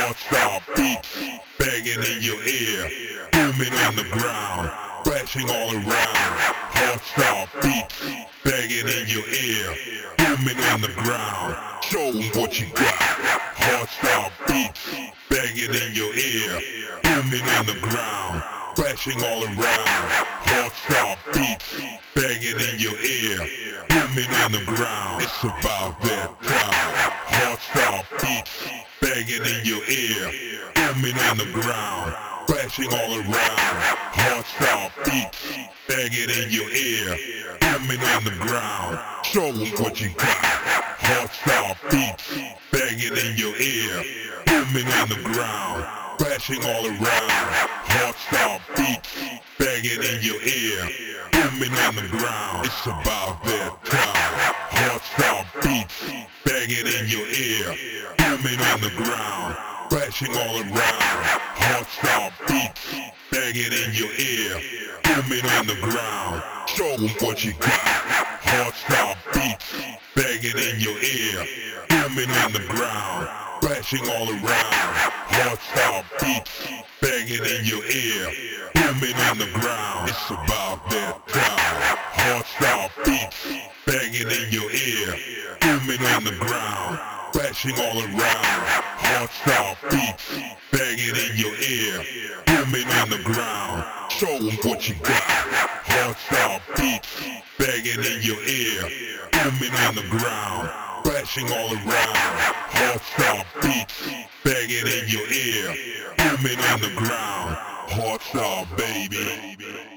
Hardstyle beats banging in your ear, booming on the ground, crashing all around. Hardstyle beats banging in your ear, booming on the ground. Show 'em what you got. Hardstyle beats banging in your ear, booming on the ground, crashing all around. Hardstyle beats banging in your ear, booming on the ground. It's about that time. Hardstyle beats banging in your ear, booming on the ground, crashing all around. Hardstyle beats banging in your ear, booming on the ground. Show 'em what you got. Hardstyle beats banging in your ear, booming on the ground, crashing all around. Hardstyle beats banging in your ear, booming on the ground. It's about that time. Hardstyle beats banging in your ear, booming on the ground, crashing all around. Hardstyle beats banging in your ear, booming on the ground. Show 'em what you got. Hardstyle beats banging in your ear, booming on the ground, crashing all around. Hardstyle beats banging in your ear, booming on the ground. It's about that time. Hardstyle beats banging in your ear, booming on the ground, crashing all around. Hardstyle beats banging in your ear, booming on the ground. Show 'em what you got. Hardstyle beats banging in your ear, booming on the ground, crashing all around. Hardstyle beats banging in your ear, booming on the ground. Hardstyle baby.